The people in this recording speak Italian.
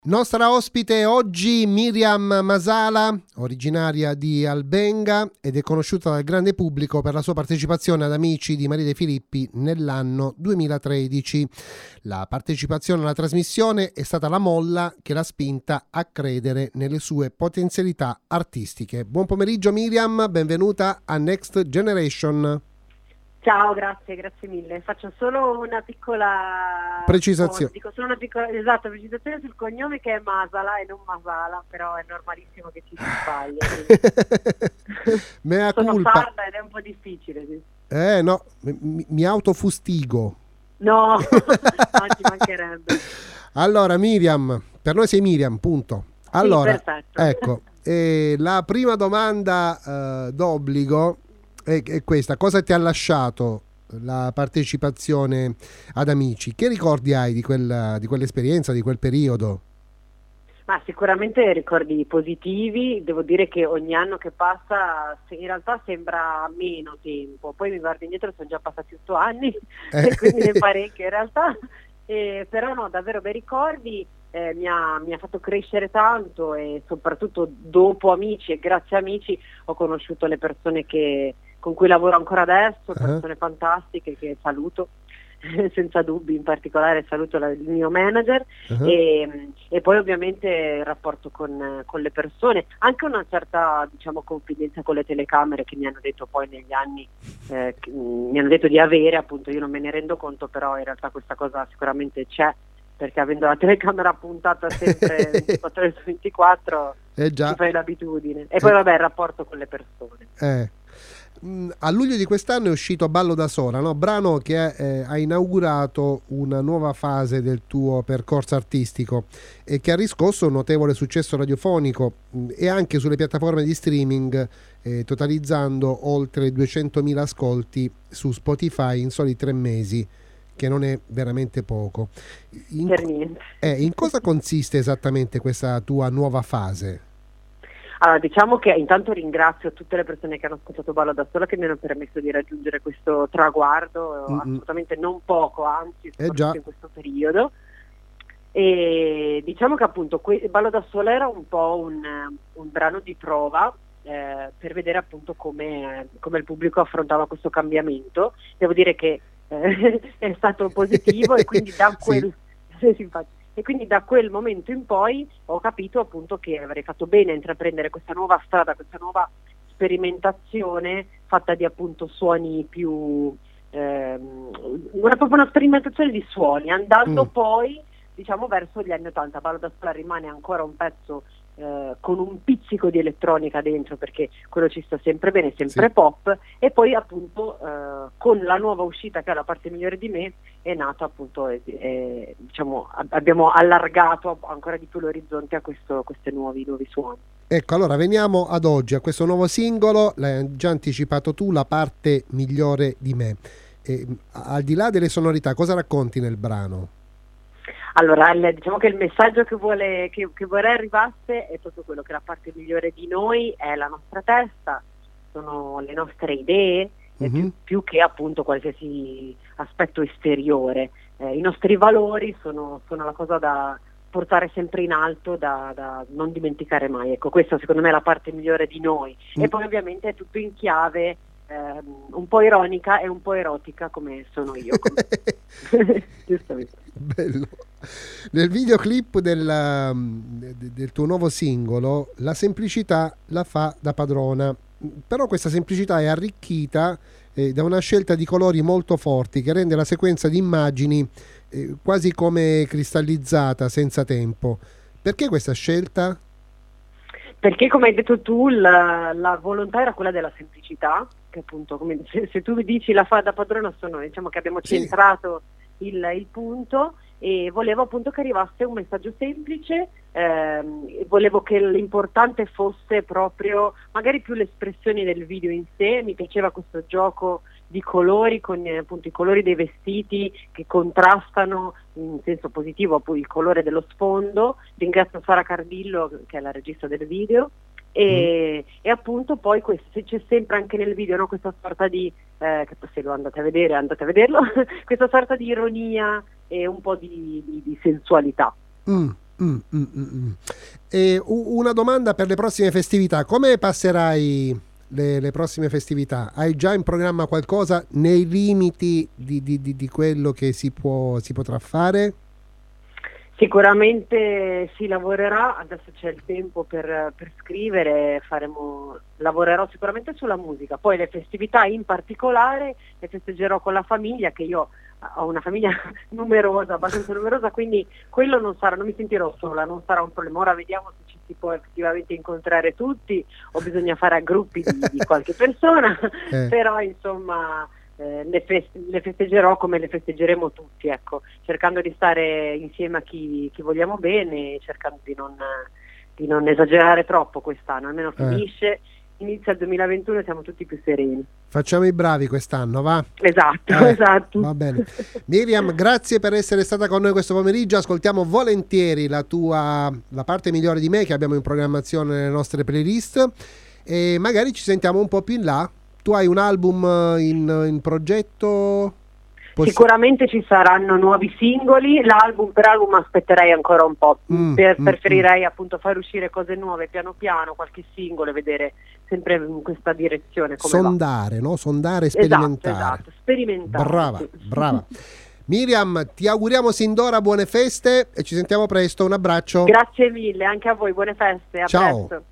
Nostra ospite oggi Miriam Masala, originaria di Albenga ed è conosciuta dal grande pubblico per la sua partecipazione ad Amici di Maria De Filippi nell'anno 2013. La partecipazione alla trasmissione è stata la molla che l'ha spinta a credere nelle sue potenzialità artistiche. Buon pomeriggio Miriam, benvenuta a Next Generation. Ciao, grazie mille. Faccio solo una piccola precisazione. Dico solo una piccola precisazione sul cognome, che è Masala e non Masala, però è normalissimo che ci si sbagli. Mea Sono culpa. sarda ed è un po' difficile. Sì. No, mi autofustigo. No, non ci mancherebbe. Allora Miriam, per noi sei Miriam, punto. Allora, sì, perfetto. Ecco, la prima domanda d'obbligo è questa: cosa ti ha lasciato la partecipazione ad Amici? Che ricordi hai di quell'esperienza, di quel periodo? Ma sicuramente ricordi positivi. Devo dire che ogni anno che passa in realtà sembra meno tempo, poi mi guardo indietro, sono già passati 8 anni e quindi ne parecchio in realtà, però no, davvero bei ricordi. Mi ha fatto crescere tanto, e soprattutto dopo Amici e grazie a Amici ho conosciuto le persone con cui lavoro ancora adesso, persone fantastiche che saluto senza dubbi. In particolare saluto il mio manager e poi ovviamente il rapporto con le persone, anche una certa, diciamo, confidenza con le telecamere che mi hanno detto poi negli anni, mi hanno detto di avere, appunto io non me ne rendo conto, però in realtà questa cosa sicuramente c'è, perché avendo la telecamera puntata sempre 24 ore su 24 ci fai l'abitudine. E poi vabbè, il rapporto con le persone. A luglio di quest'anno è uscito Ballo da sola, no? Brano che ha inaugurato una nuova fase del tuo percorso artistico e che ha riscosso un notevole successo radiofonico e anche sulle piattaforme di streaming, totalizzando oltre 200.000 ascolti su Spotify in soli 3 mesi, che non è veramente poco. Per niente. In cosa consiste esattamente questa tua nuova fase? Allora, diciamo che intanto ringrazio tutte le persone che hanno ascoltato Ballo da sola, che mi hanno permesso di raggiungere questo traguardo, assolutamente non poco, anzi soprattutto in questo periodo. E diciamo che appunto Ballo da sola era un po' un brano di prova per vedere appunto come il pubblico affrontava questo cambiamento. Devo dire che è stato positivo e quindi da quel e quindi da quel momento in poi ho capito appunto che avrei fatto bene a intraprendere questa nuova strada, questa nuova sperimentazione fatta di appunto suoni più proprio una sperimentazione di suoni, andando poi diciamo verso gli anni 80. Ballo da sola rimane ancora un pezzo con un pizzico di elettronica dentro, perché quello ci sta sempre bene, sempre pop, e poi appunto con la nuova uscita, che è La parte migliore di me, è nato appunto diciamo abbiamo allargato ancora di più l'orizzonte a questi nuovi suoni. Ecco, allora veniamo ad oggi, a questo nuovo singolo. L'hai già anticipato tu, La parte migliore di me. Al di là delle sonorità, cosa racconti nel brano? Allora, diciamo che il messaggio che vorrei arrivasse è proprio quello che la parte migliore di noi è la nostra testa, sono le nostre idee, più che appunto qualsiasi aspetto esteriore. I nostri valori sono la cosa da portare sempre in alto, da non dimenticare mai. Ecco, questa secondo me è la parte migliore di noi. E poi ovviamente è tutto in chiave un po' ironica e un po' erotica, come sono io. Giustamente. Bello. Nel videoclip del tuo nuovo singolo, la semplicità la fa da padrona, però questa semplicità è arricchita da una scelta di colori molto forti che rende la sequenza di immagini quasi come cristallizzata, senza tempo. Perché questa scelta? Perché, come hai detto tu, la volontà era quella della semplicità, che appunto, come se tu dici la fa da padrona, diciamo che abbiamo centrato il punto, e volevo appunto che arrivasse un messaggio semplice, volevo che l'importante fosse proprio magari più l'espressione del video in sé. Mi piaceva questo gioco di colori con appunto i colori dei vestiti che contrastano in senso positivo appunto il colore dello sfondo. Ringrazio Sara Cardillo, che è la regista del video, e appunto poi c'è sempre anche nel video, no, questa sorta di che se lo andate a vederlo questa sorta di ironia e un po' di sensualità. E una domanda per le prossime festività: come passerai le prossime festività? Hai già in programma qualcosa nei limiti di quello che si potrà fare? Sicuramente si lavorerà, adesso c'è il tempo per scrivere, lavorerò sicuramente sulla musica, poi le festività in particolare le festeggerò con la famiglia, che io ho una famiglia numerosa, abbastanza numerosa, quindi quello non mi sentirò sola, non sarà un problema. Ora vediamo se ci si può effettivamente incontrare tutti o bisogna fare a gruppi di qualche persona, però insomma le festeggerò come le festeggeremo tutti, ecco, cercando di stare insieme a chi vogliamo bene, cercando di non esagerare troppo quest'anno, almeno finisce, inizia il 2021 e siamo tutti più sereni. Facciamo i bravi quest'anno, va? Esatto. Va bene. Miriam, grazie per essere stata con noi questo pomeriggio. Ascoltiamo volentieri la parte migliore di me che abbiamo in programmazione nelle nostre playlist e magari ci sentiamo un po' più in là. Tu hai un album in progetto? Sicuramente ci saranno nuovi singoli, per album aspetterei ancora un po', preferirei appunto fare uscire cose nuove piano piano, qualche singolo e vedere sempre in questa direzione come sondare, no? Sondare e sperimentare. Esatto, sperimentare. Brava. Miriam, ti auguriamo sin d'ora buone feste e ci sentiamo presto, un abbraccio. Grazie mille, anche a voi, buone feste, a Ciao. presto.